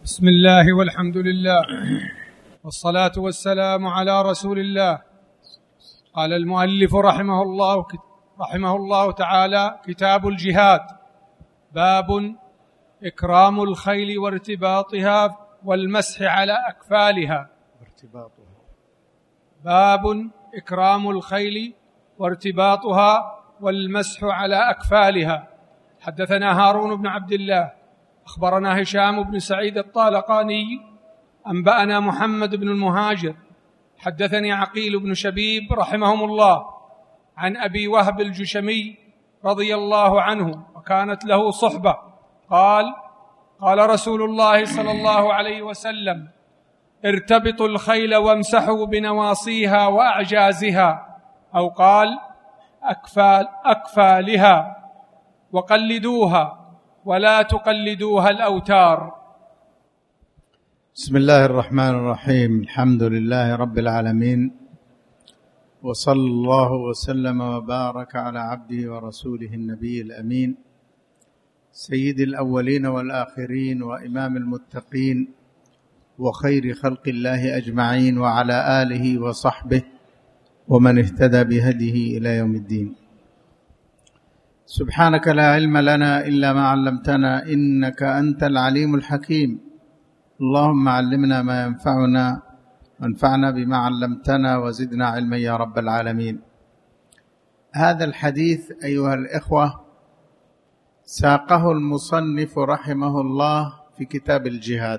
بسم الله والحمد لله والصلاة والسلام على رسول الله. قال المؤلف رحمه الله تعالى: كتاب الجهاد. باب إكرام الخيل وارتباطها والمسح على أكفالها. باب إكرام الخيل وارتباطها والمسح على أكفالها. حدثنا هارون بن عبد الله أخبرنا هشام بن سعيد الطالقاني أنبأنا محمد بن المهاجر حدثني عقيل بن شبيب رحمهم الله عن أبي وهب الجشمي رضي الله عنه، وكانت له صحبة، قال رسول الله صلى الله عليه وسلم: ارتبطوا الخيل وامسحوا بنواصيها وأعجازها، أو قال أكفالها، وقلدوها ولا تقلدوها الأوتار. بسم الله الرحمن الرحيم. الحمد لله رب العالمين، وصلى الله وسلم وبارك على عبده ورسوله النبي الأمين سيد الأولين والآخرين وإمام المتقين وخير خلق الله أجمعين، وعلى آله وصحبه ومن اهتدى بهديه إلى يوم الدين. سبحانك لا علم لنا إلا ما علمتنا إنك أنت العليم الحكيم. اللهم علمنا ما ينفعنا وانفعنا بما علمتنا وزدنا علما يا رب العالمين. هذا الحديث أيها الإخوة ساقه المصنف رحمه الله في كتاب الجهاد،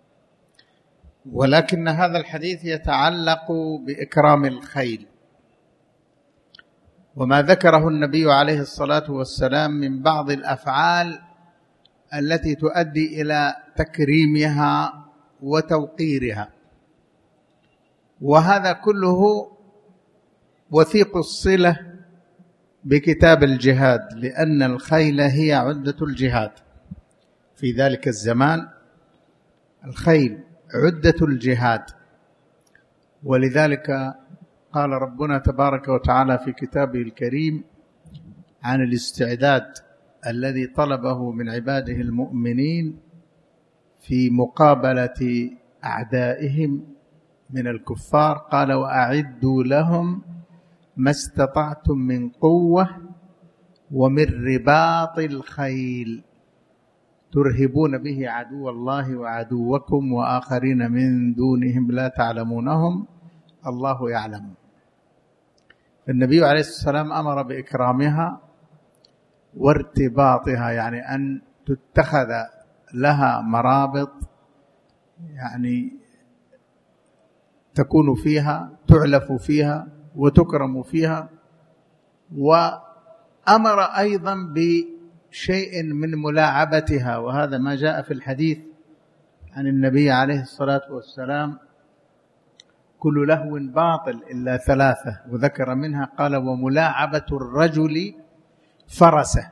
ولكن هذا الحديث يتعلق بإكرام الخيل، وما ذكره النبي عليه الصلاة والسلام من بعض الأفعال التي تؤدي إلى تكريمها وتوقيرها، وهذا كله وثيق الصلة بكتاب الجهاد، لأن الخيل هي عدة الجهاد في ذلك الزمان. الخيل عدة الجهاد، ولذلك قال ربنا تبارك وتعالى في كتابه الكريم عن الاستعداد الذي طلبه من عباده المؤمنين في مقابلة أعدائهم من الكفار. قال: وأعدوا لهم ما استطعتم من قوة ومن رباط الخيل ترهبون به عدو الله وعدوكم وآخرين من دونهم لا تعلمونهم الله يعلم. النبي عليه الصلاة والسلام أمر بإكرامها وارتباطها، يعني أن تتخذ لها مرابط، يعني تكون فيها، تعلف فيها وتكرم فيها. وأمر أيضا بشيء من ملاعبتها، وهذا ما جاء في الحديث عن النبي عليه الصلاة والسلام: كل لهو باطل إلا ثلاثة، وذكر منها قال: وملاعبة الرجل فرسه،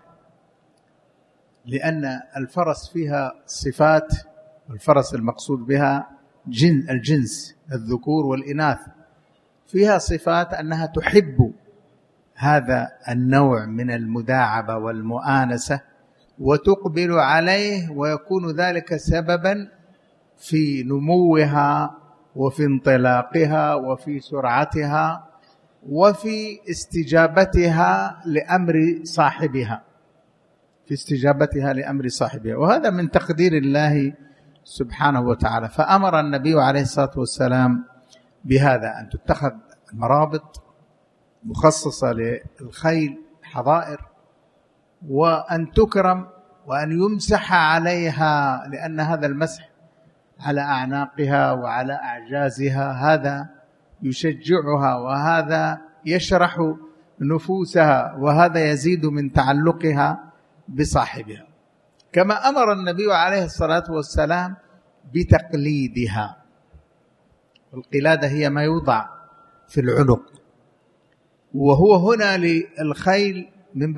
لأن الفرس فيها صفات، والفرس المقصود بها الجنس الذكور والإناث، فيها صفات أنها تحب هذا النوع من المداعبة والمؤانسة وتقبل عليه، ويكون ذلك سببا في نموها وفي انطلاقها وفي سرعتها وفي استجابتها لأمر صاحبها، وهذا من تقدير الله سبحانه وتعالى. فأمر النبي عليه الصلاة والسلام بهذا، أن تتخذ مرابط مخصصة للخيل، حظائر، وأن تكرم وأن يمسح عليها، لأن هذا المسح على أعناقها وعلى أعجازها هذا يشجعها، وهذا يشرح نفوسها، وهذا يزيد من تعلقها بصاحبها. كما أمر النبي عليه الصلاة والسلام بتقليدها. القلادة هي ما يوضع في العنق، وهو هنا للخيل من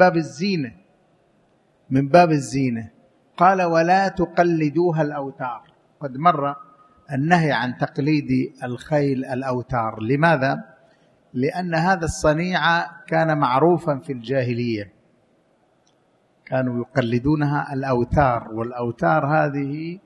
باب الزينة. قال: ولا تقلدوها الأوتار. قد مر النهي عن تقليد الخيل الأوتار. لماذا؟ لأن هذا الصنيع كان معروفا في الجاهلية، كانوا يقلدونها الأوتار، والأوتار هذه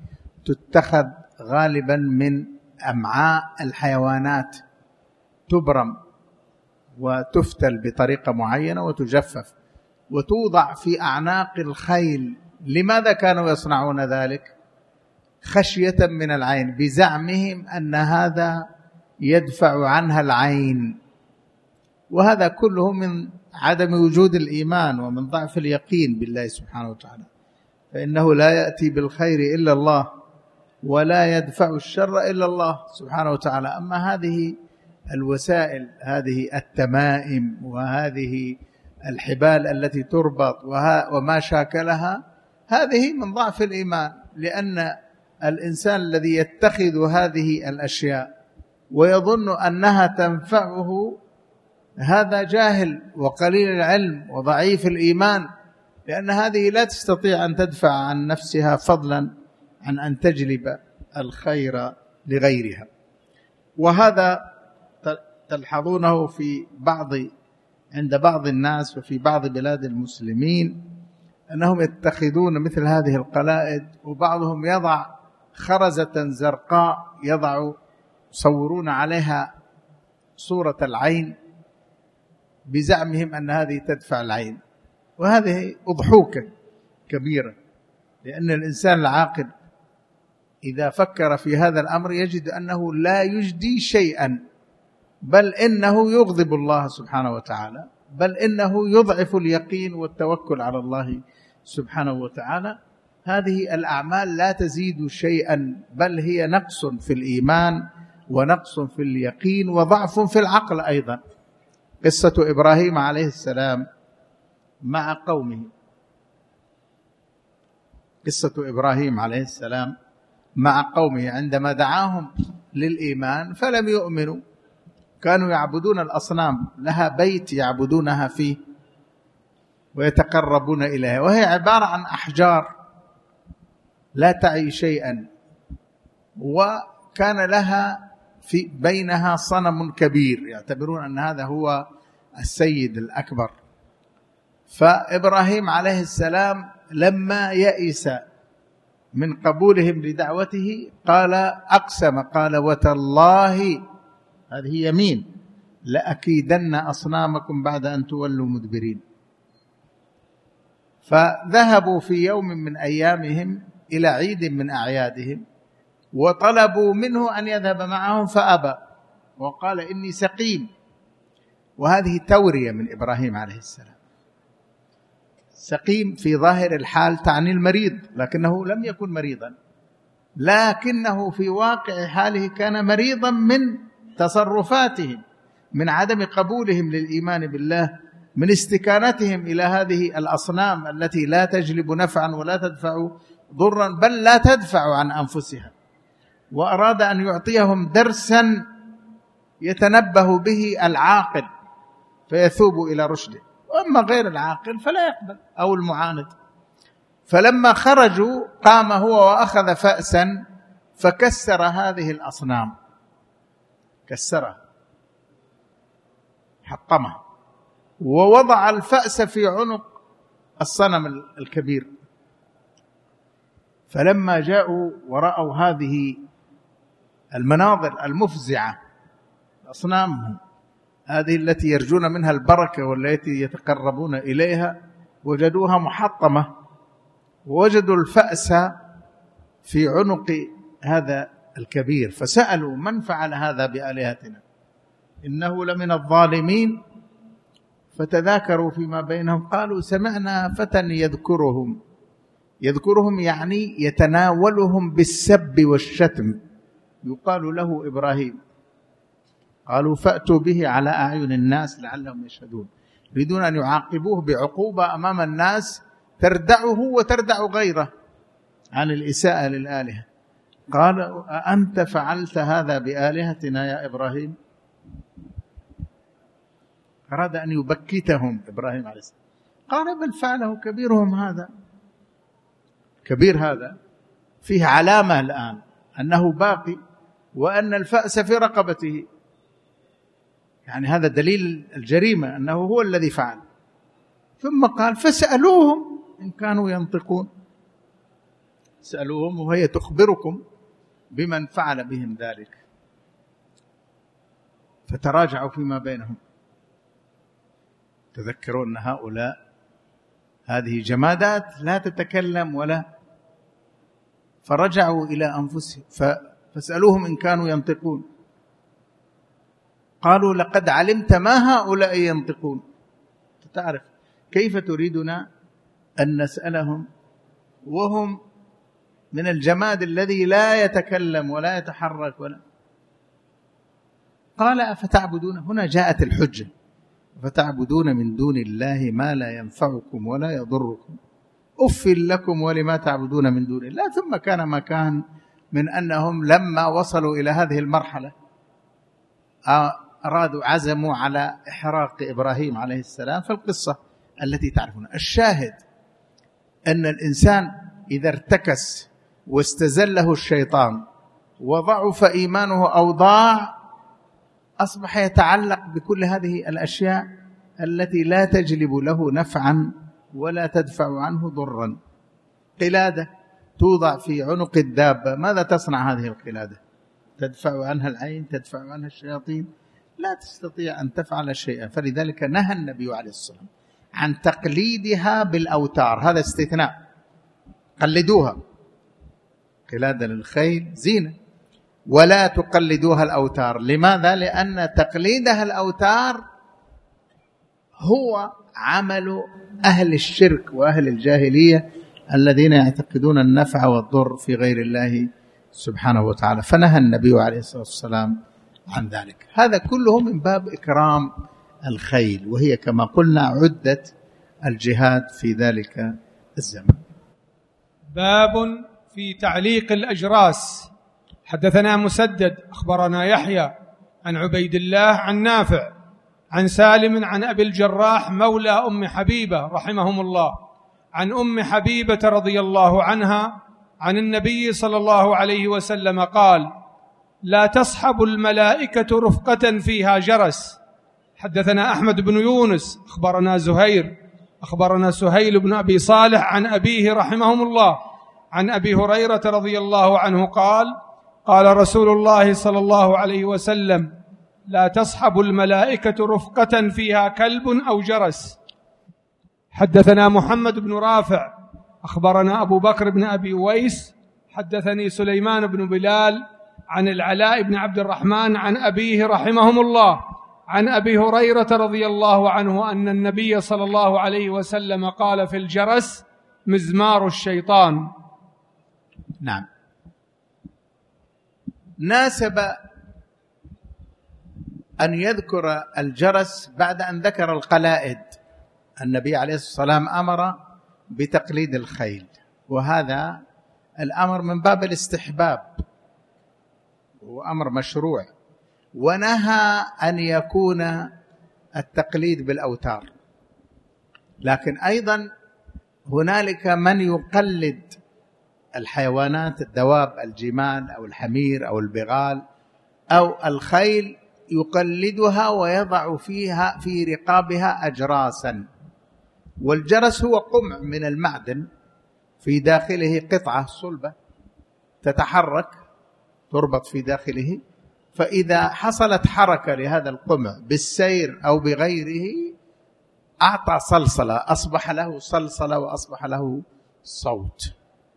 تتخذ غالبا من أمعاء الحيوانات، تبرم وتفتل بطريقة معينة وتجفف وتوضع في أعناق الخيل. لماذا كانوا يصنعون ذلك؟ خشية من العين، بزعمهم أن هذا يدفع عنها العين، وهذا كله من عدم وجود الإيمان ومن ضعف اليقين بالله سبحانه وتعالى، فإنه لا يأتي بالخير إلا الله ولا يدفع الشر إلا الله سبحانه وتعالى. أما هذه الوسائل، هذه التمائم وهذه الحبال التي تربط وما شاكلها، هذه من ضعف الإيمان، لأن الإنسان الذي يتخذ هذه الأشياء ويظن أنها تنفعه هذا جاهل وقليل العلم وضعيف الإيمان، لأن هذه لا تستطيع أن تدفع عن نفسها فضلا عن أن تجلب الخير لغيرها. وهذا تلحظونه عند بعض الناس وفي بعض بلاد المسلمين، أنهم يتخذون مثل هذه القلائد، وبعضهم يضع خرزة زرقاء يصورون عليها صورة العين بزعمهم أن هذه تدفع العين، وهذه أضحوكة كبيرة، لأن الإنسان العاقل إذا فكر في هذا الأمر يجد أنه لا يجدي شيئا، بل إنه يغضب الله سبحانه وتعالى، بل إنه يضعف اليقين والتوكل على الله سبحانه وتعالى. هذه الأعمال لا تزيد شيئا، بل هي نقص في الإيمان ونقص في اليقين وضعف في العقل أيضا. قصة إبراهيم عليه السلام مع قومه، قصة إبراهيم عليه السلام مع قومه عندما دعاهم للإيمان فلم يؤمنوا، كانوا يعبدون الأصنام، لها بيت يعبدونها فيه ويتقربون إليها، وهي عبارة عن أحجار لا تعي شيئا، وكان لها في بينها صنم كبير يعتبرون أن هذا هو السيد الأكبر. فإبراهيم عليه السلام لما يئس من قبولهم لدعوته أقسم قال وتالله، هذه يمين، لأكيدن أصنامكم بعد أن تولوا مدبرين. فذهبوا في يوم من أيامهم إلى عيد من أعيادهم وطلبوا منه أن يذهب معهم فأبى، وقال إني سقيم، وهذه تورية من إبراهيم عليه السلام. سقيم في ظاهر الحال تعني المريض، لكنه لم يكن مريضا، لكنه في واقع حاله كان مريضا من تصرفاتهم، من عدم قبولهم للإيمان بالله، من استكانتهم إلى هذه الأصنام التي لا تجلب نفعا ولا تدفع ضرا، بل لا تدفع عن أنفسها. وأراد أن يعطيهم درسا يتنبه به العاقل فيثوب إلى رشده، وأما غير العاقل فلا يقبل، أو المعاند. فلما خرجوا قام هو وأخذ فأسا فكسر هذه الأصنام، كسرها حطمها، ووضع الفأس في عنق الصنم الكبير. فلما جاءوا ورأوا هذه المناظر المفزعة، أصنامهم هذه التي يرجون منها البركة والتي يتقربون إليها، وجدوها محطمة، ووجدوا الفأس في عنق هذا الكبير، فسألوا من فعل هذا بآلهتنا إنه لمن الظالمين. فتذاكروا فيما بينهم قالوا سمعنا فتى يذكرهم يعني يتناولهم بالسب والشتم، يقال له إبراهيم. قالوا فأتوا به على أعين الناس لعلهم يشهدون، يريدون أن يعاقبوه بعقوبة أمام الناس تردعه وتردع غيره عن الإساءة للآلهة. قال أنت فعلت هذا بآلهتنا يا إبراهيم؟ أراد أن يبكتهم إبراهيم عليه السلام. قال بل فعله كبيرهم هذا. كبير هذا فيه علامة الآن أنه باقي، وأن الفأس في رقبته، يعني هذا دليل الجريمة أنه هو الذي فعل. ثم قال فسألوهم إن كانوا ينطقون. اسألوهم وهي تخبركم بمن فعل بهم ذلك. فتراجعوا فيما بينهم، تذكروا أن هؤلاء هذه جمادات لا تتكلم ولا، فرجعوا إلى أنفسهم فاسألوهم إن كانوا ينطقون. قالوا لقد علمت ما هؤلاء ينطقون. تعرف كيف تريدنا أن نسألهم وهم من الجماد الذي لا يتكلم ولا يتحرك ولا. قال أفتعبدون، هنا جاءت الحجة، فتعبدون من دون الله ما لا ينفعكم ولا يضركم أف لكم ولما تعبدون من دون الله. ثم كان ما كان من أنهم لما وصلوا إلى هذه المرحلة أرادوا عزموا على إحراق إبراهيم عليه السلام. فالقصة التي تعرفون، الشاهد أن الإنسان إذا ارتكس واستزله الشيطان وضعف إيمانه أو ضاع، أصبح يتعلق بكل هذه الأشياء التي لا تجلب له نفعا ولا تدفع عنه ضرا. قلادة توضع في عنق الدابة، ماذا تصنع هذه القلادة؟ تدفع عنها العين، تدفع عنها الشياطين، لا تستطيع أن تفعل شيئا. فلذلك نهى النبي عليه الصلاة والسلام عن تقليدها بالأوتار، هذا استثناء. قلدوها، قلادة للخيل زينة، ولا تقلدوها الأوتار. لماذا؟ لأن تقليدها الأوتار هو عمل أهل الشرك وأهل الجاهلية الذين يعتقدون النفع والضر في غير الله سبحانه وتعالى. فنهى النبي عليه الصلاة والسلام عن ذلك. هذا كله من باب إكرام الخيل، وهي كما قلنا عدت الجهاد في ذلك الزمن. باب في تعليق الأجراس. حدثنا مسدد أخبرنا يحيى عن عبيد الله عن نافع عن سالم عن أبي الجراح مولى أم حبيبة رحمهم الله عن أم حبيبة رضي الله عنها عن النبي صلى الله عليه وسلم قال: لا تصحب الملائكة رفقة فيها جرس. حدثنا أحمد بن يونس أخبرنا زهير أخبرنا سهيل بن أبي صالح عن أبيه رحمهم الله عن أبي هريرة رضي الله عنه قال: قال رسول الله صلى الله عليه وسلم: لا تصحب الملائكة رفقة فيها كلب أو جرس. حدثنا محمد بن رافع أخبرنا أبو بكر بن أبي ويس حدثني سليمان بن بلال عن العلاء بن عبد الرحمن عن أبيه رحمهم الله عن أبي هريرة رضي الله عنه أن النبي صلى الله عليه وسلم قال في الجرس: مزمار الشيطان. نعم. ناسب أن يذكر الجرس بعد أن ذكر القلائد. النبي عليه الصلاة والسلام أمر بتقليد الخيل، وهذا الأمر من باب الاستحباب وأمر مشروع، ونهى أن يكون التقليد بالأوتار. لكن أيضا هنالك من يقلد الحيوانات، الدواب، الجمال أو الحمير أو البغال أو الخيل، يقلدها ويضع فيها في رقابها أجراسا. والجرس هو قمع من المعدن في داخله قطعة صلبة تتحرك، تربط في داخله، فإذا حصلت حركة لهذا القمع بالسير أو بغيره أعطى صلصلة، أصبح له صلصلة وأصبح له صوت.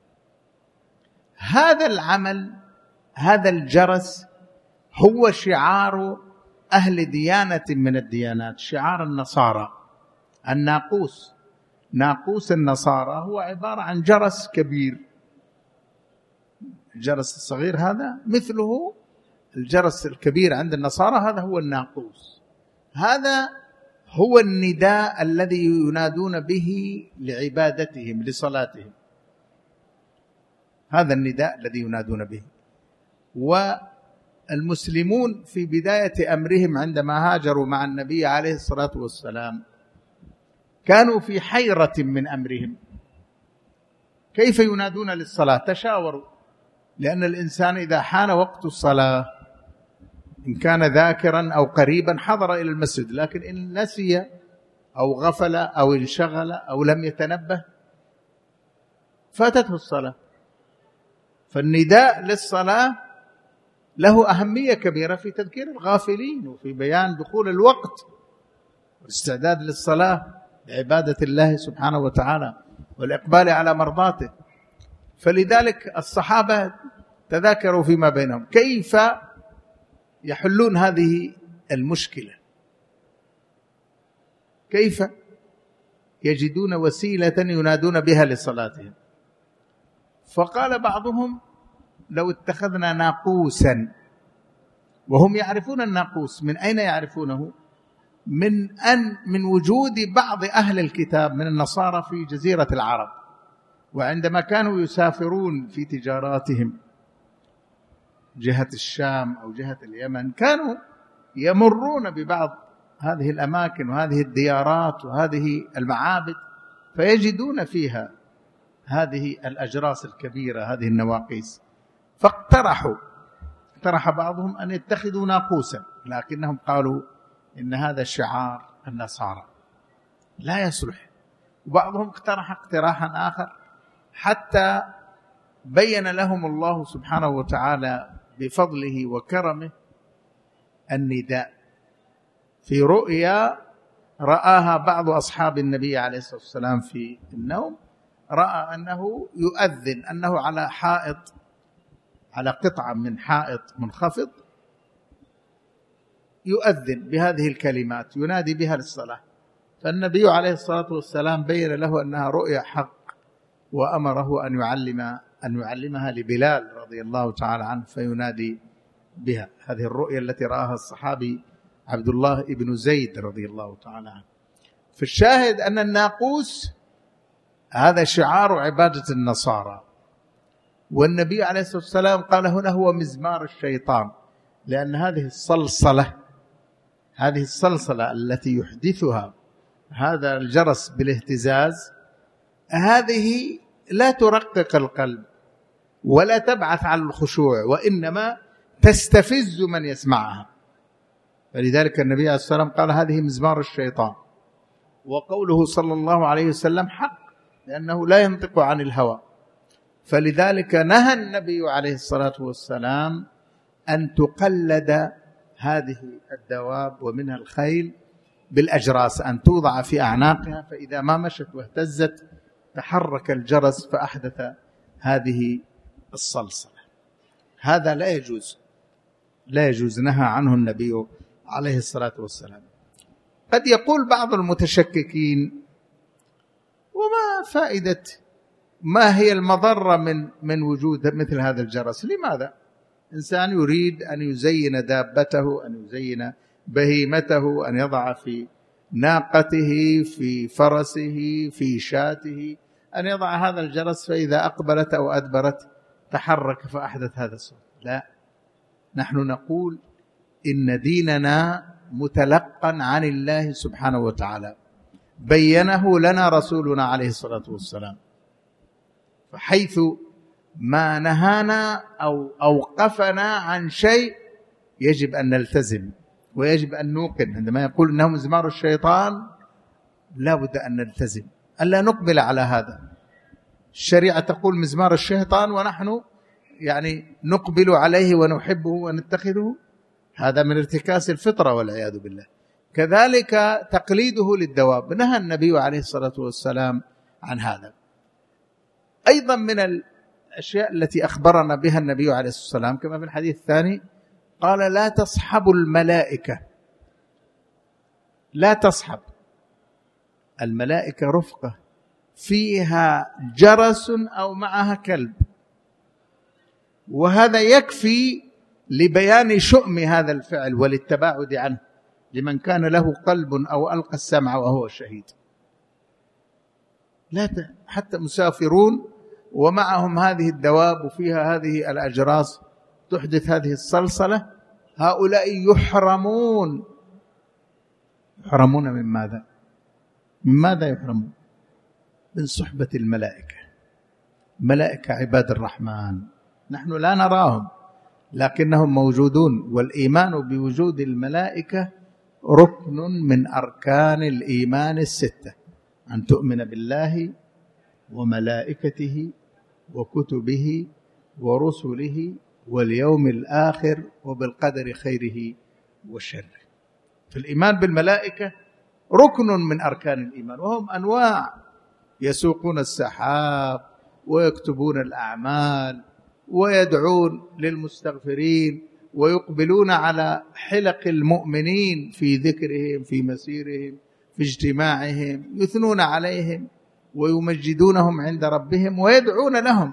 هذا العمل، هذا الجرس هو شعار أهل ديانة من الديانات، شعار النصارى. الناقوس، ناقوس النصارى هو عبارة عن جرس كبير. الجرس الصغير هذا مثله الجرس الكبير عند النصارى، هذا هو الناقوس. هذا هو النداء الذي ينادون به لعبادتهم لصلاتهم، هذا النداء الذي ينادون به. والمسلمون في بداية أمرهم عندما هاجروا مع النبي عليه الصلاة والسلام كانوا في حيرة من أمرهم، كيف ينادون للصلاة؟ تشاوروا، لأن الإنسان إذا حان وقت الصلاة إن كان ذاكرا أو قريبا حضر إلى المسجد، لكن إن نسي أو غفل أو انشغل أو لم يتنبه فاتته الصلاة. فالنداء للصلاة له أهمية كبيرة في تذكير الغافلين وفي بيان دخول الوقت والاستعداد للصلاة لعبادة الله سبحانه وتعالى والإقبال على مرضاته. فلذلك الصحابة تذاكروا فيما بينهم كيف يحلون هذه المشكلة، كيف يجدون وسيلة ينادون بها لصلاتهم. فقال بعضهم لو اتخذنا ناقوسا، وهم يعرفون الناقوس. من أين يعرفونه؟ من وجود بعض أهل الكتاب من النصارى في جزيرة العرب، وعندما كانوا يسافرون في تجاراتهم جهة الشام أو جهة اليمن كانوا يمرون ببعض هذه الأماكن وهذه الديارات وهذه المعابد، فيجدون فيها هذه الأجراس الكبيرة، هذه النواقيس. اقترح بعضهم أن يتخذوا ناقوسا، لكنهم قالوا إن هذا شعار النصارى لا يصلح. وبعضهم اقترح اقتراحا آخر حتى بين لهم الله سبحانه وتعالى بفضله وكرمه النداء في رؤيا رآها بعض أصحاب النبي عليه الصلاة والسلام في النوم. رأى أنه يؤذن، أنه على حائط، على قطعة من حائط منخفض، يؤذن بهذه الكلمات ينادي بها للصلاة. فالنبي عليه الصلاة والسلام بين له أنها رؤيا حق، وأمره أن يعلمها لبلال رضي الله تعالى عنه فينادي بها. هذه الرؤيا التي رآها الصحابي عبد الله بن زيد رضي الله تعالى عنه. في الشاهد أن الناقوس هذا شعار عبادة النصارى، والنبي عليه الصلاة والسلام قال هنا هو مزمار الشيطان، لأن هذه الصلصلة التي يحدثها هذا الجرس بالاهتزاز، هذه لا ترقق القلب ولا تبعث على الخشوع، وإنما تستفز من يسمعها. فلذلك النبي عليه الصلاة والسلام قال هذه مزمار الشيطان. وقوله صلى الله عليه وسلم حق، لأنه لا ينطق عن الهوى. فلذلك نهى النبي عليه الصلاة والسلام أن تقلد هذه الدواب ومنها الخيل بالأجراس، أن توضع في أعناقها، فإذا ما مشت واهتزت تحرك الجرس فأحدث هذه الصلصلة. هذا لا يجوز، نهى عنه النبي عليه الصلاة والسلام. قد يقول بعض المتشككين وما فائدة، ما هي المضرة من وجود مثل هذا الجرس؟ لماذا؟ إنسان يريد أن يزين دابته، أن يزين بهيمته، أن يضع في ناقته، في فرسه، في شاته، أن يضع هذا الجرس، فإذا أقبلت أو أدبرت تحرك فأحدث هذا الصوت. لا، نحن نقول إن ديننا متلقا عن الله سبحانه وتعالى، بينه لنا رسولنا عليه الصلاة والسلام. فحيث ما نهانا أو أوقفنا عن شيء يجب أن نلتزم ويجب أن نوقن. عندما يقول إنه مزمار الشيطان لا بد أن نلتزم، ألا نقبل على هذا. الشريعة تقول مزمار الشيطان ونحن نقبل عليه ونحبه ونتخذه، هذا من ارتكاس الفطرة والعياذ بالله. كذلك تقليده للدواب، نهى النبي عليه الصلاة والسلام عن هذا. أيضا من الأشياء التي أخبرنا بها النبي عليه الصلاة والسلام كما في الحديث الثاني، قال لا تصحب الملائكة، لا تصحب الملائكة رفقة فيها جرس أو معها كلب. وهذا يكفي لبيان شؤم هذا الفعل وللتباعد عنه لمن كان له قلب أو ألقى السمع وهو شهيد. حتى مسافرون ومعهم هذه الدواب وفيها هذه الأجراس تحدث هذه الصلصلة، هؤلاء يحرمون من ماذا؟ من ماذا يحرمون؟ من صحبة الملائكة. ملائكة عباد الرحمن نحن لا نراهم لكنهم موجودون، والإيمان بوجود الملائكة ركن من أركان الإيمان الستة، أن تؤمن بالله وملائكته وكتبه ورسله واليوم الآخر وبالقدر خيره وشره. فالإيمان بالملائكة ركن من أركان الإيمان، وهم أنواع: يسوقون السحاب ويكتبون الأعمال ويدعون للمستغفرين ويقبلون على حلق المؤمنين في ذكرهم، في مسيرهم، في اجتماعهم، يثنون عليهم ويمجدونهم عند ربهم ويدعون لهم،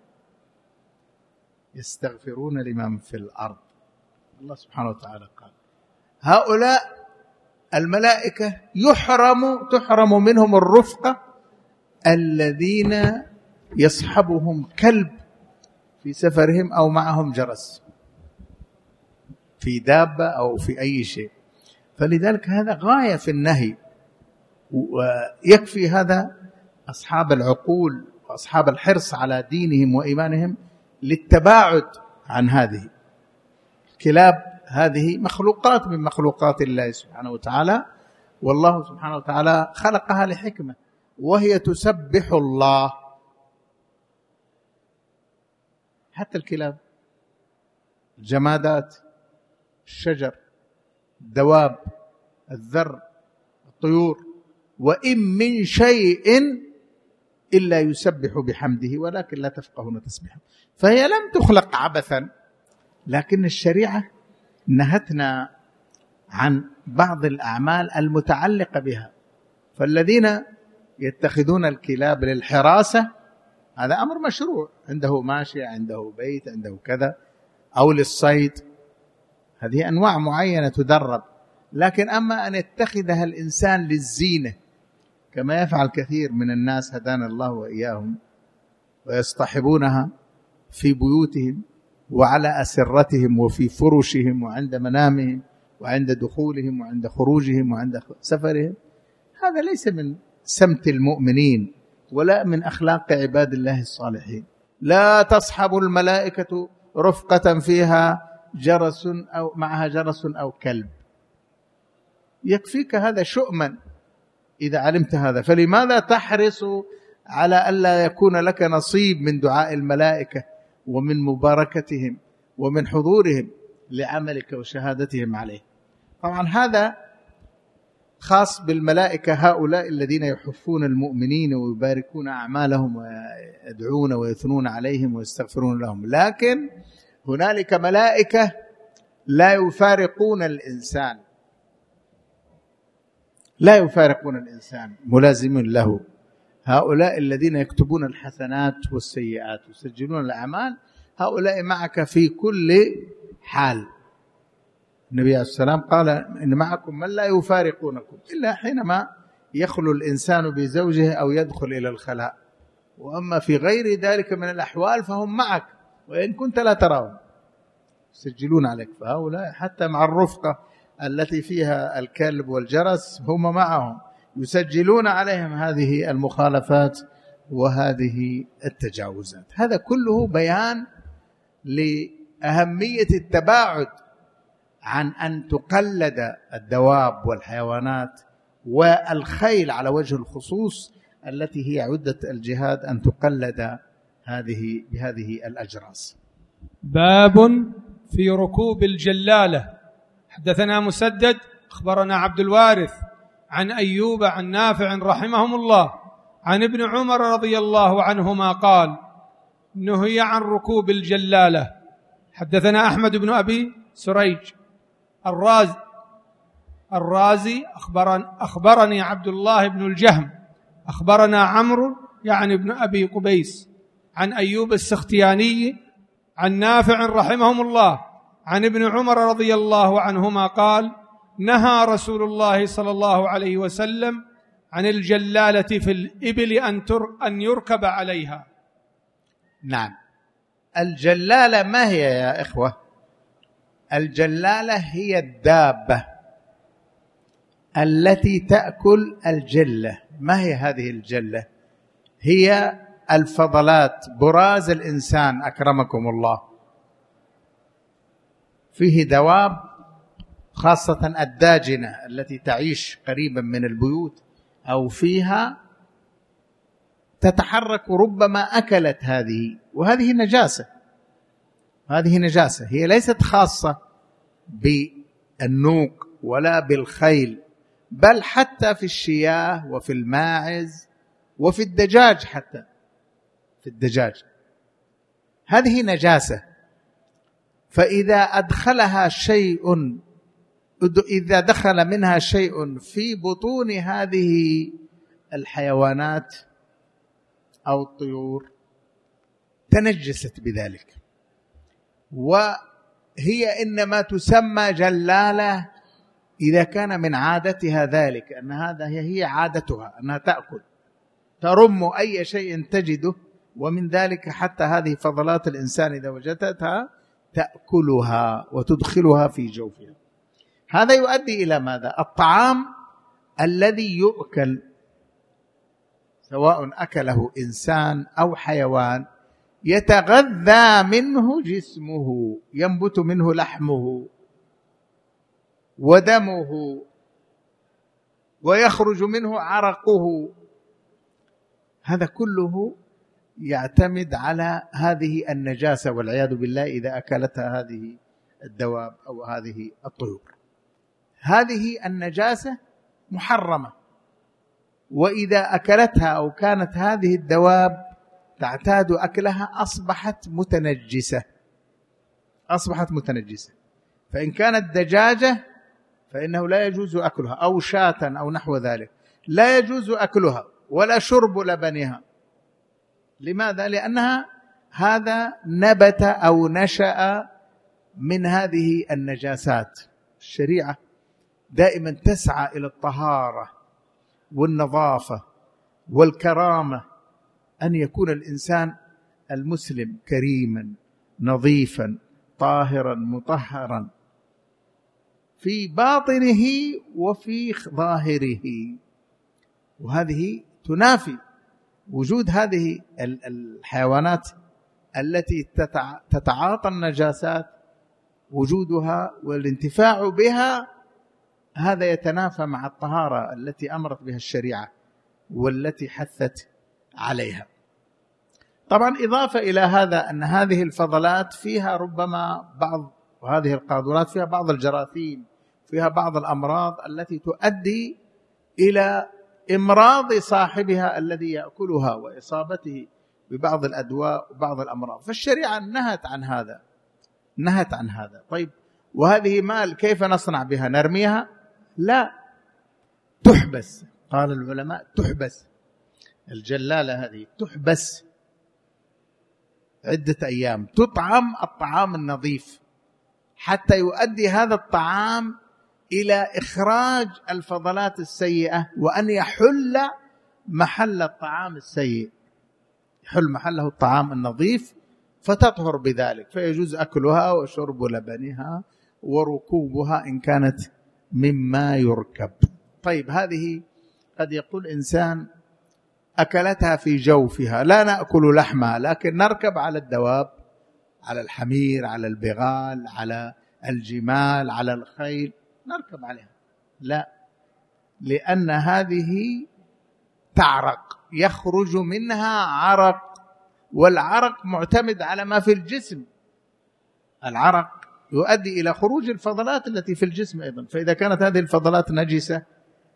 يستغفرون لمن في الأرض. الله سبحانه وتعالى قال: هؤلاء الملائكة تحرم منهم الرفقة الذين يصحبهم كلب في سفرهم أو معهم جرس في دابة أو في أي شيء. فلذلك هذا غاية في النهي، ويكفي هذا أصحاب العقول وأصحاب الحرص على دينهم وإيمانهم للتباعد عن هذه الكلاب. هذه مخلوقات من مخلوقات الله سبحانه وتعالى، والله سبحانه وتعالى خلقها لحكمة، وهي تسبح الله. حتى الكلاب، الجمادات، الشجر، الدواب، الذر، الطيور، وإن من شيء إلا يسبح بحمده ولكن لا تفقهون تسبيحه. فهي لم تخلق عبثا، لكن الشريعة نهتنا عن بعض الأعمال المتعلقة بها. فالذين يتخذون الكلاب للحراسة هذا أمر مشروع، عنده ماشية، عنده بيت، عنده كذا، أو للصيد، هذه أنواع معينة تدرب. لكن أما أن يتخذها الإنسان للزينة كما يفعل كثير من الناس هدانا الله وإياهم، ويصطحبونها في بيوتهم وعلى أسرتهم وفي فرشهم وعند منامهم وعند دخولهم وعند خروجهم وعند سفرهم، هذا ليس من سمت المؤمنين ولا من أخلاق عباد الله الصالحين. لا تصحب الملائكة رفقة فيها جرس أو معها جرس أو كلب. يكفيك هذا شؤما إذا علمت هذا، فلماذا تحرص على ألا يكون لك نصيب من دعاء الملائكة ومن مباركتهم ومن حضورهم لعملك وشهادتهم عليه؟ طبعا هذا خاص بالملائكة، هؤلاء الذين يحفون المؤمنين ويباركون أعمالهم ويدعون ويثنون عليهم ويستغفرون لهم. لكن هنالك ملائكة لا يفارقون الإنسان، لا يفارقون الإنسان، ملازمون له. هؤلاء الذين يكتبون الحسنات والسيئات ويسجلون الأعمال، هؤلاء معك في كل حال. النبي عليه السلام قال: إن معكم من لا يفارقونكم إلا حينما يخلو الإنسان بزوجه أو يدخل إلى الخلاء، وأما في غير ذلك من الأحوال فهم معك وإن كنت لا تراهم، يسجلون عليك. فهؤلاء حتى مع الرفقة التي فيها الكلب والجرس هم معهم، يسجلون عليهم هذه المخالفات وهذه التجاوزات. هذا كله بيان لأهمية التباعد عن أن تقلد الدواب والحيوانات والخيل على وجه الخصوص التي هي عدة الجهاد، أن تقلد بهذه الأجراس. باب في ركوب الجلالة. حدثنا مسدد أخبرنا عبد الوارث عن أيوب عن نافع رحمهم الله عن ابن عمر رضي الله عنهما قال: نهي عن ركوب الجلالة. حدثنا أحمد بن أبي سريج الرازي أخبرني عبد الله بن الجهم أخبرنا عمرو يعني ابن أبي قبيس عن أيوب السختياني عن نافع رحمهم الله عن ابن عمر رضي الله عنهما قال: نهى رسول الله صلى الله عليه وسلم عن الجلالة في الإبل أن يركب عليها. نعم، الجلالة ما هي يا إخوة؟ الجلالة هي الدابة التي تأكل الجلة. ما هي هذه الجلة؟ هي الفضلات، براز الإنسان أكرمكم الله. فيه دواب خاصة الداجنة التي تعيش قريبا من البيوت أو فيها تتحرك، ربما أكلت هذه، وهذه نجاسة هذه نجاسة، هي ليست خاصة بالنوق ولا بالخيل، بل حتى في الشياه وفي الماعز وفي الدجاج، حتى في الدجاج هذه نجاسة. فإذا أدخلها شيء، إذا دخل منها شيء في بطون هذه الحيوانات أو الطيور تنجست بذلك، وهي إنما تسمى جلالة إذا كان من عادتها ذلك، أن هذا هي عادتها أنها تأكل، ترم أي شيء تجده، ومن ذلك حتى هذه فضلات الإنسان إذا وجدتها تأكلها وتدخلها في جوفها. هذا يؤدي إلى ماذا؟ الطعام الذي يؤكل سواء أكله إنسان أو حيوان يتغذى منه جسمه، ينبت منه لحمه ودمه ويخرج منه عرقه، هذا كله يعتمد على هذه النجاسة والعياذ بالله إذا أكلتها هذه الدواب أو هذه الطيور. هذه النجاسة محرمة، وإذا أكلتها أو كانت هذه الدواب تعتاد أكلها أصبحت متنجسة، أصبحت متنجسة. فإن كانت دجاجة فإنه لا يجوز أكلها، أو شاة أو نحو ذلك لا يجوز أكلها ولا شرب لبنها. لماذا؟ لأنها هذا نبت أو نشأ من هذه النجاسات. الشريعة دائما تسعى إلى الطهارة والنظافة والكرامة، أن يكون الإنسان المسلم كريما نظيفا طاهرا مطهرا في باطنه وفي ظاهره. وهذه تنافي وجود هذه الحيوانات التي تتعاطى النجاسات، وجودها والانتفاع بها هذا يتنافى مع الطهارة التي أمرت بها الشريعة والتي حثت عليها. طبعا إضافة إلى هذا أن هذه الفضلات فيها ربما بعض، وهذه القاذورات فيها بعض الجراثيم، فيها بعض الأمراض التي تؤدي إلى إمراض صاحبها الذي يأكلها وإصابته ببعض الأدواء وبعض الأمراض. فالشريعة نهت عن هذا، نهت عن هذا. طيب وهذه مال كيف نصنع بها؟ نرميها؟ لا، تحبس. قال العلماء تحبس، الجلالة هذه تحبس عدة أيام، تطعم الطعام النظيف حتى يؤدي هذا الطعام إلى إخراج الفضلات السيئة، وأن يحل محل الطعام السيء، يحل محله الطعام النظيف، فتطهر بذلك، فيجوز أكلها وشرب لبنها وركوبها إن كانت مما يركب. طيب هذه قد يقول إنسان أكلتها في جوفها، لا نأكل لحمها لكن نركب على الدواب، على الحمير، على البغال، على الجمال، على الخيل، نركب عليها. لا، لأن هذه تعرق، يخرج منها عرق، والعرق معتمد على ما في الجسم. العرق يؤدي إلى خروج الفضلات التي في الجسم أيضا، فإذا كانت هذه الفضلات نجسة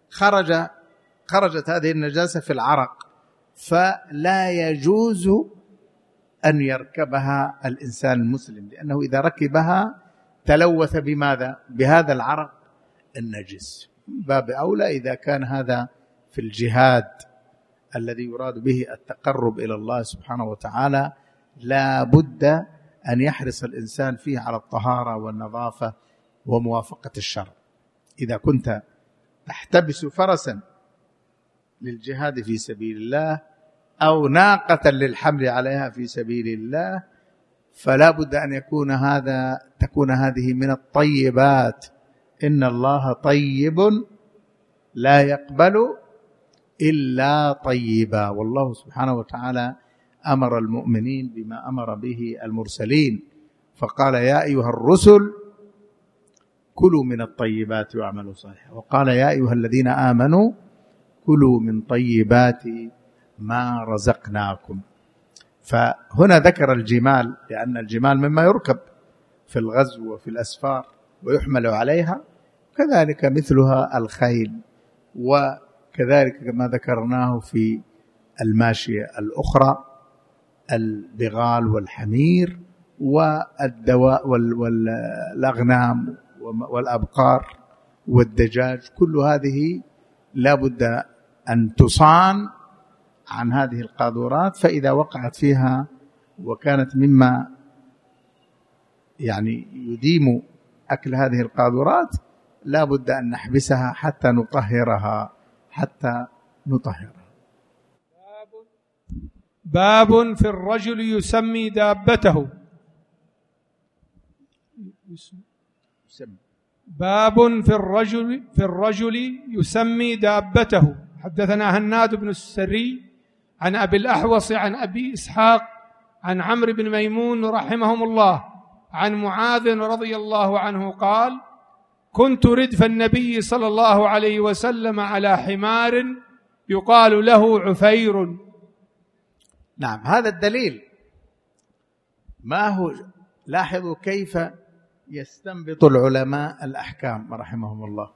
خرجت هذه النجاسة في العرق، فلا يجوز أن يركبها الإنسان المسلم، لأنه إذا ركبها تلوث بماذا؟ بهذا العرق النجس. باب أولى إذا كان هذا في الجهاد الذي يراد به التقرب إلى الله سبحانه وتعالى، لا بد أن يحرص الإنسان فيه على الطهارة والنظافة وموافقة الشرع. إذا كنت تحتبس فرسا للجهاد في سبيل الله أو ناقة للحمل عليها في سبيل الله، فلا بد أن تكون هذه من الطيبات. إن الله طيب لا يقبل إلا طيبا. والله سبحانه وتعالى أمر المؤمنين بما أمر به المرسلين، فقال يا أيها الرسل كلوا من الطيبات واعملوا صالحا، وقال يا أيها الذين آمنوا كلوا من طيبات ما رزقناكم. فهنا ذكر الجمال لأن الجمال مما يركب في الغزو وفي الأسفار ويحمل عليها، كذلك مثلها الخيل، وكذلك كما ذكرناه في الماشية الأخرى البغال والحمير والدواء والأغنام والأبقار والدجاج، كل هذه لا بد أن تصان عن هذه القاذورات، فإذا وقعت فيها وكانت مما يعني يديم أكل هذه القاذورات لا بد أن نحبسها حتى نطهرها باب في الرجل يسمي دابته. باب في الرجل يسمي دابته. حدثنا هناد بن السري عن أبي الأحوص عن أبي إسحاق عن عمرو بن ميمون رحمهم الله عن معاذ رضي الله عنه قال: كنت ردف النبي صلى الله عليه وسلم على حمار يقال له عفير. نعم، هذا الدليل. ما هو؟ لاحظوا كيف يستنبط العلماء الأحكام رحمهم الله،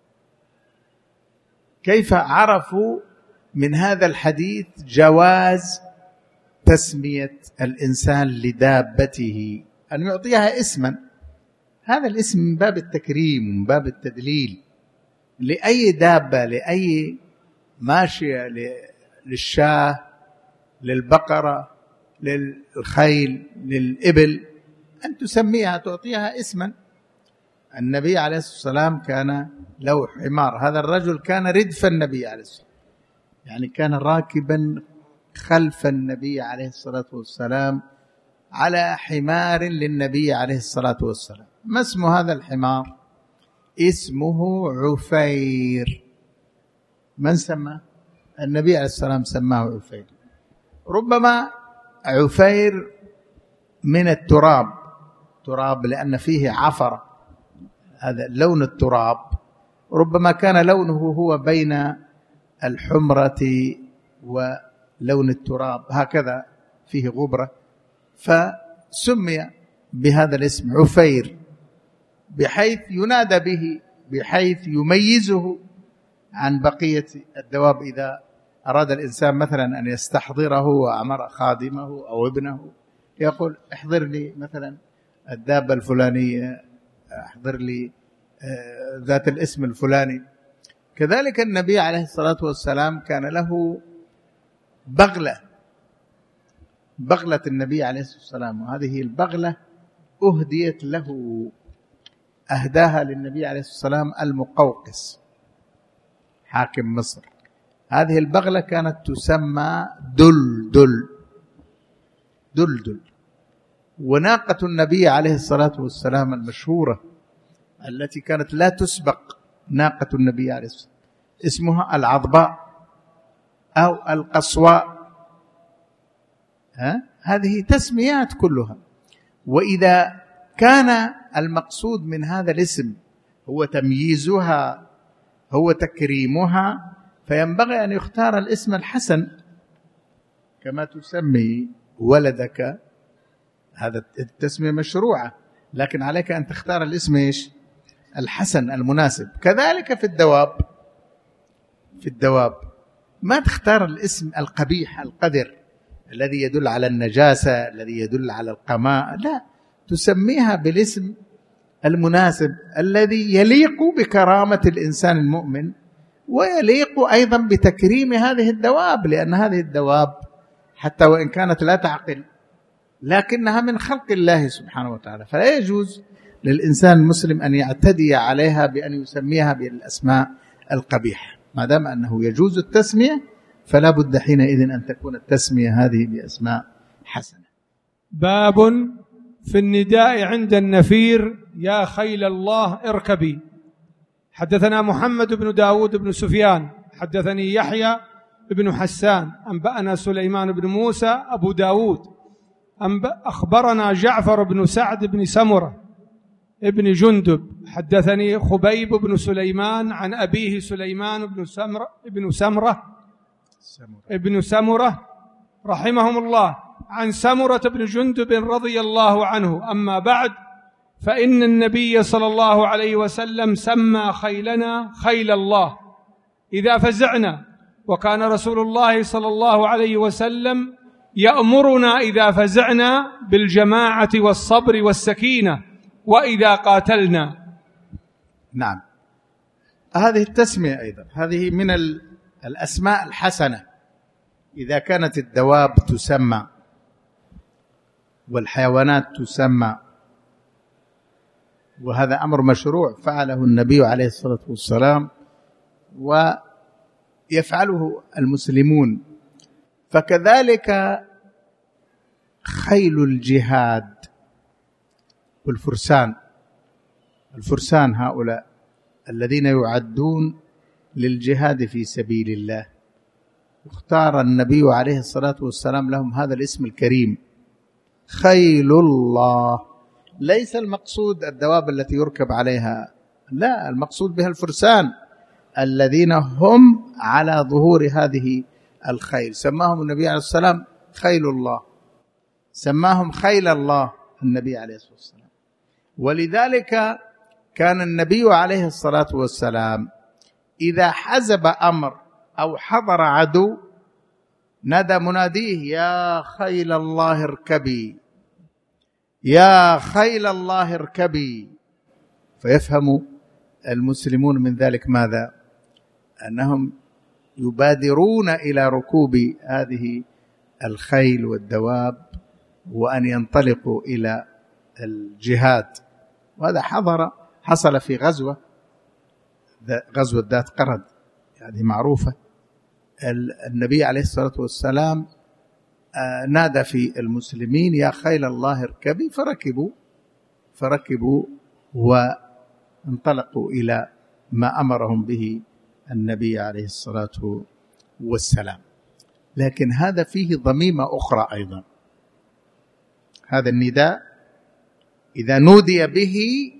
كيف عرفوا من هذا الحديث جواز تسمية الإنسان لدابته أن يعطيها اسما. هذا الاسم من باب التكريم ومن باب التدليل لأي دابة، لأي ماشية، للشاة، للبقرة، للخيل، للإبل، أن تسميها تعطيها اسما. النبي عليه الصلاة والسلام كان له حمار، هذا الرجل كان ردف النبي عليه الصلاة والسلام، يعني كان راكبا خلف النبي عليه الصلاة والسلام على حمار للنبي عليه الصلاة والسلام. ما اسم هذا الحمار؟ اسمه عفير. من سمى؟ النبي عليه الصلاة والسلام سماه عفير. ربما عفير من التراب، تراب لأن فيه عفرة، هذا لون التراب، ربما كان لونه هو بين الحمرة ولون التراب، هكذا فيه غبرة، فسمي بهذا الاسم عفير، بحيث ينادى به، بحيث يميزه عن بقية الدواب. إذا أراد الإنسان مثلا أن يستحضره وأمر خادمه أو ابنه يقول: احضر لي مثلا الدابة الفلانية، احضر لي ذات الاسم الفلاني. كذلك النبي عليه الصلاة والسلام كان له بغلة النبي عليه الصلاة والسلام، وهذه البغلة أهديت له، أهداها للنبي عليه الصلاة والسلام المقوقس حاكم مصر. هذه البغلة كانت تسمى دلدل. وناقة النبي عليه الصلاة والسلام المشهورة التي كانت لا تسبق، ناقة النبي عليه الصلاة والسلام، اسمها العضباء أو القصواء. هذه تسميات كلها. وإذا كان المقصود من هذا الاسم هو تمييزها، هو تكريمها، فينبغي أن يختار الاسم الحسن كما تسمي ولدك. هذا التسمية مشروعة، لكن عليك أن تختار الاسم الحسن المناسب. كذلك في الدواب ما تختار الاسم القبيح القذر الذي يدل على النجاسة، الذي يدل على القماء، لا، تسميها بالاسم المناسب الذي يليق بكرامة الإنسان المؤمن، ويليق أيضا بتكريم هذه الدواب، لأن هذه الدواب حتى وإن كانت لا تعقل لكنها من خلق الله سبحانه وتعالى، فلا يجوز للإنسان المسلم أن يعتدي عليها بأن يسميها بالأسماء القبيحة. ما دام أنه يجوز التسمية فلا بد حينئذ أن تكون التسمية هذه بأسماء حسنة. باب في النداء عند النفير: يا خيل الله اركبي. حدثنا محمد بن داود بن سفيان حدثني يحيى بن حسان أنبأنا سليمان بن موسى أبو داود أخبرنا جعفر بن سعد بن سمرة ابن جندب حدثني خبيب بن سليمان عن أبيه سليمان بن سمرة رحمهم الله عن سمرة بن جندب رضي الله عنه: أما بعد، فإن النبي صلى الله عليه وسلم سمى خيلنا خيل الله إذا فزعنا، وكان رسول الله صلى الله عليه وسلم يأمرنا إذا فزعنا بالجماعة والصبر والسكينة وإذا قاتلنا. نعم، هذه التسمية أيضا هذه من الأسماء الحسنة. إذا كانت الدواب تسمى والحيوانات تسمى، وهذا أمر مشروع فعله النبي عليه الصلاة والسلام ويفعله المسلمون، فكذلك خيل الجهاد والفرسان. الفرسان هؤلاء الذين يعدون للجهاد في سبيل الله، اختار النبي عليه الصلاة والسلام لهم هذا الاسم الكريم خيل الله. ليس المقصود الدواب التي يركب عليها، لا، المقصود بها الفرسان الذين هم على ظهور هذه الخيل. سماهم النبي عليه الصلاة والسلام خيل الله، سماهم خيل الله النبي عليه الصلاة والسلام. ولذلك كان النبي عليه الصلاة والسلام إذا حزب أمر أو حضر عدو نادى مناديه: يا خيل الله اركبي، يا خيل الله اركبي. فيفهم المسلمون من ذلك ماذا؟ أنهم يبادرون إلى ركوب هذه الخيل والدواب وأن ينطلقوا إلى الجهاد. وهذا حصل في غزوة ذات قرد، يعني معروفة. النبي عليه الصلاة والسلام نادى في المسلمين: يا خيل الله اركبي، فركبوا وانطلقوا إلى ما أمرهم به النبي عليه الصلاة والسلام. لكن هذا فيه ضميمة أخرى أيضا. هذا النداء إذا نودي به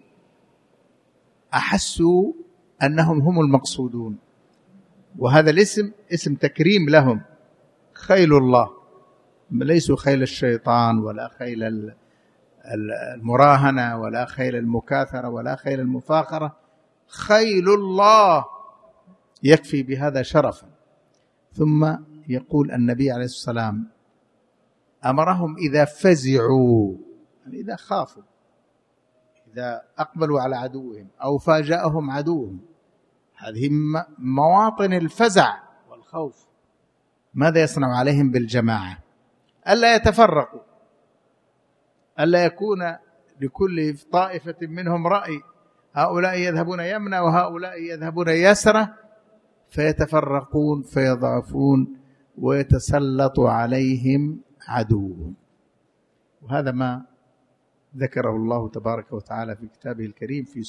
أحسوا أنهم هم المقصودون، وهذا الاسم اسم تكريم لهم، خيل الله، ليسوا خيل الشيطان ولا خيل المراهنة ولا خيل المكاثرة ولا خيل المفاخرة، خيل الله، يكفي بهذا شرفا. ثم يقول النبي عليه الصلاة والسلام أمرهم إذا فزعوا، يعني إذا خافوا، إذا أقبلوا على عدوهم أو فاجأهم عدوهم، هذه مواطن الفزع والخوف، ماذا يصنع عليهم بالجماعة؟ ألا يتفرقوا، ألا يكون لكل طائفة منهم رأي، هؤلاء يذهبون يمنى وهؤلاء يذهبون يسرى، فيتفرقون فيضعفون ويتسلط عليهم عدوهم. وهذا ما ذكره الله تبارك وتعالى في كتابه الكريم في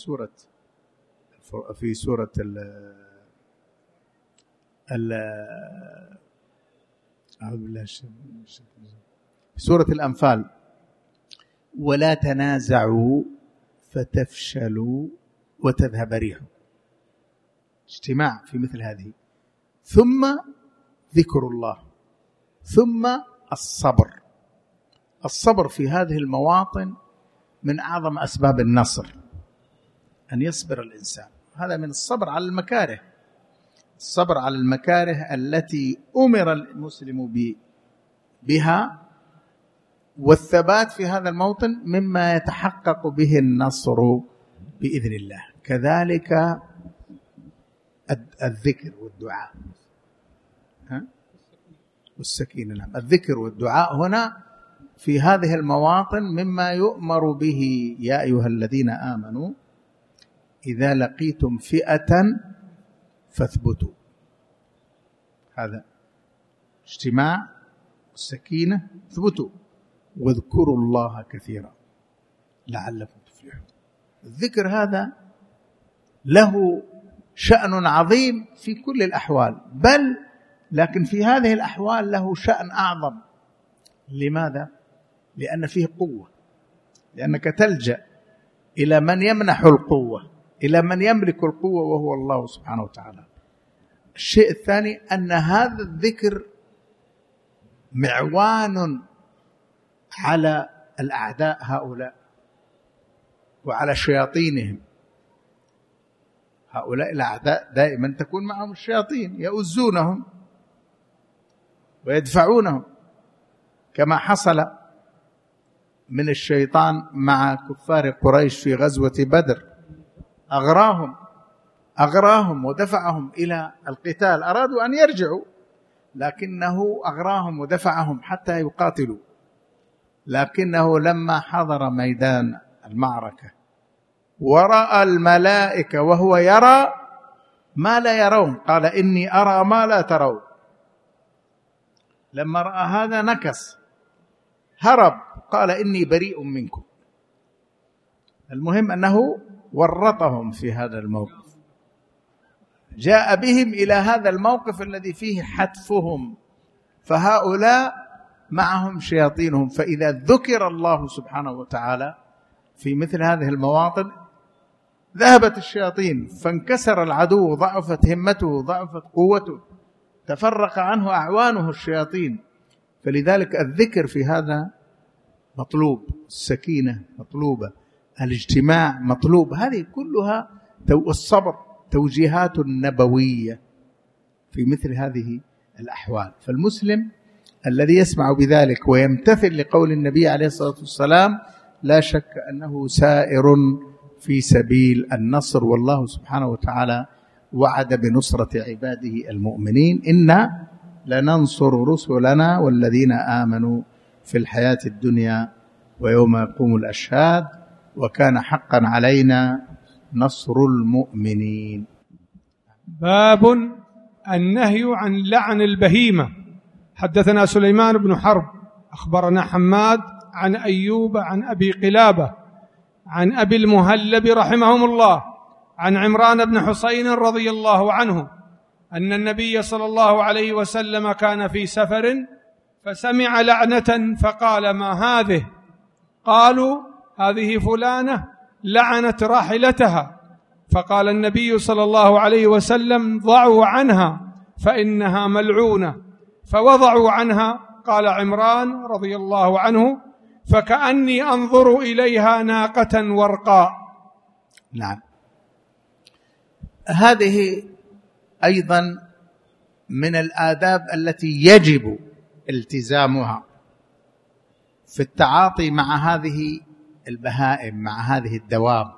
سورة الأنفال: ولا تنازعوا فتفشلوا وتذهب ريحكم. اجتماع في مثل هذه، ثم ذكر الله، ثم الصبر في هذه المواطن من أعظم أسباب النصر، أن يصبر الإنسان. هذا من الصبر على المكاره، الصبر على المكاره التي أمر المسلم بها، والثبات في هذا الموطن مما يتحقق به النصر بإذن الله. كذلك الذكر والدعاء والسكينة. نعم، الذكر والدعاء هنا في هذه المواطن مما يؤمر به: يا أيها الذين آمنوا إذا لقيتم فئة فاثبتوا. هذا اجتماع السكينة، اثبتوا واذكروا الله كثيرا لعلكم تفلحون. الذكر هذا له شأن عظيم في كل الأحوال، بل لكن في هذه الأحوال له شأن أعظم. لماذا؟ لأن فيه قوة، لأنك تلجأ إلى من يمنح القوة، إلى من يملك القوة وهو الله سبحانه وتعالى. الشيء الثاني أن هذا الذكر معوان على الأعداء هؤلاء وعلى شياطينهم. هؤلاء الأعداء دائما تكون معهم الشياطين يؤزونهم ويدفعونهم، كما حصل من الشيطان مع كفار قريش في غزوة بدر، أغراهم ودفعهم إلى القتال، أرادوا أن يرجعوا لكنه أغراهم ودفعهم حتى يقاتلوا، لكنه لما حضر ميدان المعركة ورأى الملائكة وهو يرى ما لا يرون، قال إني أرى ما لا ترون. لما رأى هذا نكص، هرب، قال إني بريء منكم. المهم أنه ورطهم في هذا الموقف، جاء بهم إلى هذا الموقف الذي فيه حتفهم، فهؤلاء معهم شياطينهم. فإذا ذكر الله سبحانه وتعالى في مثل هذه المواطن ذهبت الشياطين، فانكسر العدو، ضعفت همته، ضعفت قوته، تفرق عنه أعوانه الشياطين. فلذلك الذكر في هذا مطلوب، السكينة مطلوبة، الاجتماع مطلوب، هذه كلها الصبر توجيهات نبوية في مثل هذه الأحوال. فالمسلم الذي يسمع بذلك ويمتثل لقول النبي عليه الصلاة والسلام لا شك أنه سائر في سبيل النصر، والله سبحانه وتعالى وعد بنصرة عباده المؤمنين: إنا لننصر رسلنا والذين آمنوا في الحياة الدنيا ويوم يقوم الأشهاد وكان حقا علينا نصر المؤمنين. باب النهي عن لعن البهيمة. حدثنا سليمان بن حرب أخبرنا حماد عن أيوب عن أبي قلابة عن أبي المهلب رحمهم الله عن عمران بن حسين رضي الله عنه أن النبي صلى الله عليه وسلم كان في سفر فسمع لعنة فقال: ما هذه؟ قالوا: هذه فلانة لعنت راحلتها. فقال النبي صلى الله عليه وسلم: ضعوا عنها فإنها ملعونة. فوضعوا عنها. قال عمران رضي الله عنه: فكأني أنظر إليها ناقة ورقاء. نعم، هذه أيضا من الآداب التي يجب التزامها في التعاطي مع هذه البهائم، مع هذه الدواب.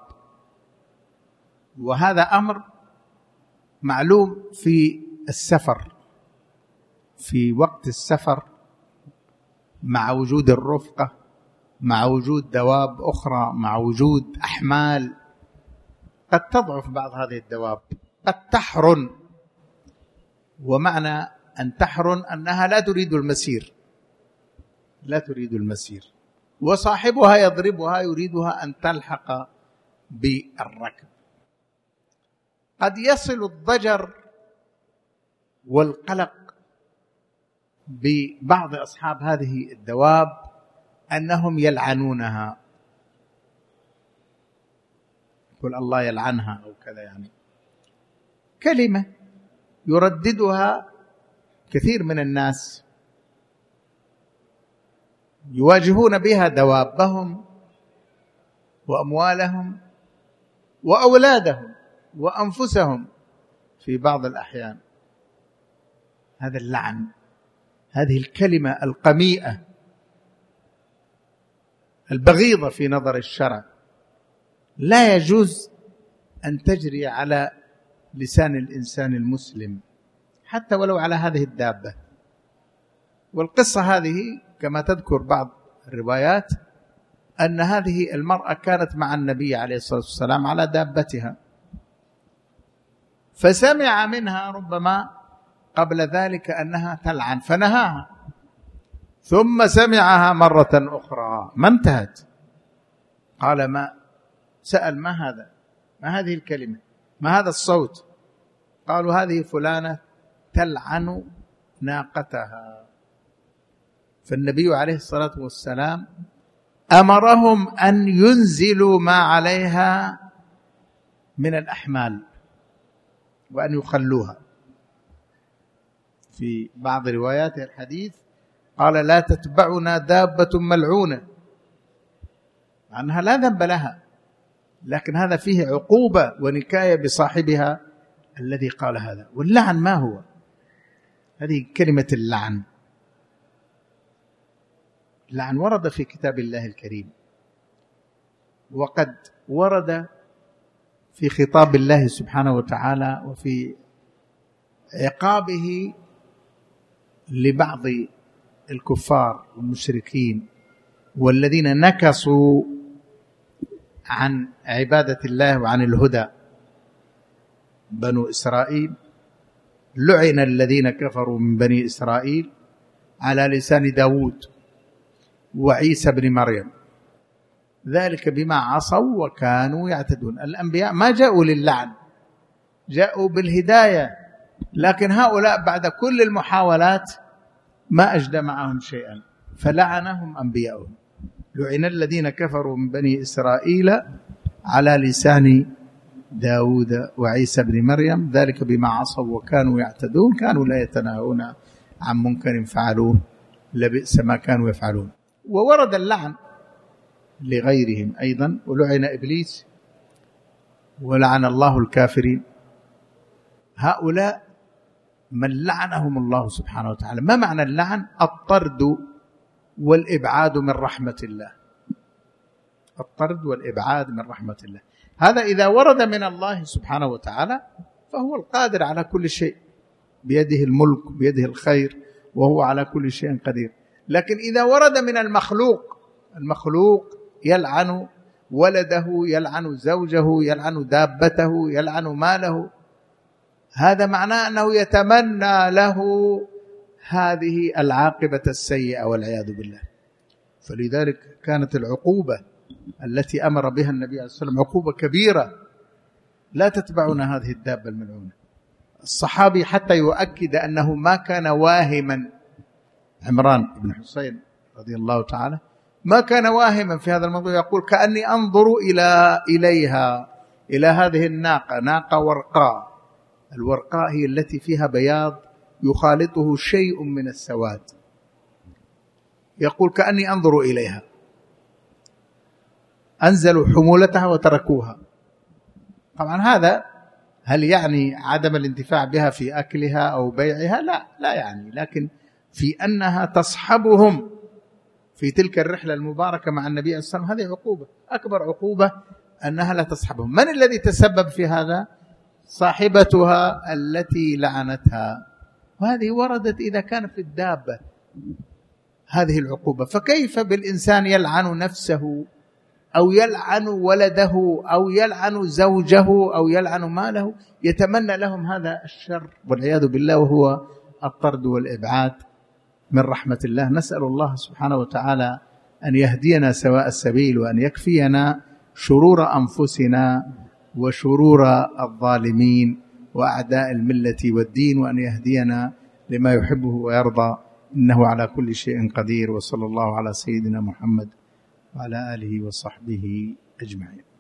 وهذا أمر معلوم في السفر، في وقت السفر، مع وجود الرفقة، مع وجود دواب أخرى، مع وجود أحمال، قد تضعف بعض هذه الدواب، قد تحرن. ومعنى أن تحرن أنها لا تريد المسير، لا تريد المسير، وصاحبها يضربها يريدها أن تلحق بالركب. قد يصل الضجر والقلق ببعض أصحاب هذه الدواب أنهم يلعنونها، يقول الله يلعنها أو كذا، يعني كلمة يرددها كثير من الناس يواجهون بها دوابهم وأموالهم وأولادهم وأنفسهم في بعض الأحيان. هذا اللعن، هذه الكلمة القميئة البغيضة في نظر الشرع، لا يجوز أن تجري على لسان الإنسان المسلم حتى ولو على هذه الدابة. والقصة هذه كما تذكر بعض الروايات أن هذه المرأة كانت مع النبي عليه الصلاة والسلام على دابتها، فسمع منها ربما قبل ذلك أنها تلعن فنهاها، ثم سمعها مرة أخرى ما انتهت، قال ما سأل: ما هذا؟ ما هذه الكلمة؟ ما هذا الصوت؟ قالوا: هذه فلانة تلعن ناقتها. فالنبي عليه الصلاة والسلام أمرهم أن ينزلوا ما عليها من الأحمال وأن يخلوها. في بعض روايات الحديث قال لا تتبعنا دابة ملعونة، مع أنها لا ذنب لها، لكن هذا فيه عقوبة ونكاية بصاحبها الذي قال هذا. واللعن ما هو؟ هذه كلمة اللعن. اللعن ورد في كتاب الله الكريم، وقد ورد في خطاب الله سبحانه وتعالى وفي عقابه لبعض الكفار والمشركين والذين نكصوا عن عبادة الله وعن الهدى. بنو إسرائيل لعن الذين كفروا من بني إسرائيل على لسان داود وعيسى بن مريم، ذلك بما عصوا وكانوا يعتدون. الأنبياء ما جاءوا للعن، جاءوا بالهداية، لكن هؤلاء بعد كل المحاولات ما أجدى معهم شيئا فلعنهم أنبياؤهم. لعن الذين كفروا من بني إسرائيل على لسان داود وعيسى بن مريم، ذلك بما عصوا وكانوا يعتدون، كانوا لا يتناهون عن منكر فعلوه لبئس ما كانوا يفعلون. وورد اللعن لغيرهم أيضا، ولعن إبليس ولعن الله الكافرين. هؤلاء من لعنهم الله سبحانه وتعالى. ما معنى اللعن؟ الطرد والإبعاد من رحمة الله. الطرد والإبعاد من رحمة الله، هذا إذا ورد من الله سبحانه وتعالى فهو القادر على كل شيء، بيده الملك بيده الخير وهو على كل شيء قدير. لكن إذا ورد من المخلوق، المخلوق يلعن ولده، يلعن زوجه، يلعن دابته، يلعن ماله، هذا معناه أنه يتمنى له هذه العاقبة السيئة والعياذ بالله. فلذلك كانت العقوبة التي أمر بها النبي عليه الصلاة والسلام عقوبة كبيرة. لا تتبعنا هذه الدابة الملعونة. الصحابي حتى يؤكد أنه ما كان واهما، عمران بن حسين رضي الله تعالى ما كان واهما في هذا الموضوع، يقول كأني أنظر إليها، إلى هذه الناقة، ناقة ورقاء. الورقاء هي التي فيها بياض يخالطه شيء من السواد، يقول كأني أنظر إليها. أنزلوا حمولتها وتركوها. طبعا هذا هل يعني عدم الانتفاع بها في أكلها أو بيعها؟ لا يعني، لكن في أنها تصحبهم في تلك الرحلة المباركة مع النبي عليه الصلاة والسلام، هذه عقوبة، أكبر عقوبة أنها لا تصحبهم. من الذي تسبب في هذا؟ صاحبتها التي لعنتها، وهذه وردت إذا كان في الدابة هذه العقوبة، فكيف بالإنسان يلعن نفسه أو يلعن ولده أو يلعن زوجه أو يلعن ماله، يتمنى لهم هذا الشر والعياذ بالله، وهو الطرد والإبعاد من رحمة الله. نسأل الله سبحانه وتعالى أن يهدينا سواء السبيل، وأن يكفينا شرور أنفسنا وشرور الظالمين وأعداء الملة والدين، وأن يهدينا لما يحبه ويرضى، إنه على كل شيء قدير. وصلى الله على سيدنا محمد وعلى آله وصحبه أجمعين.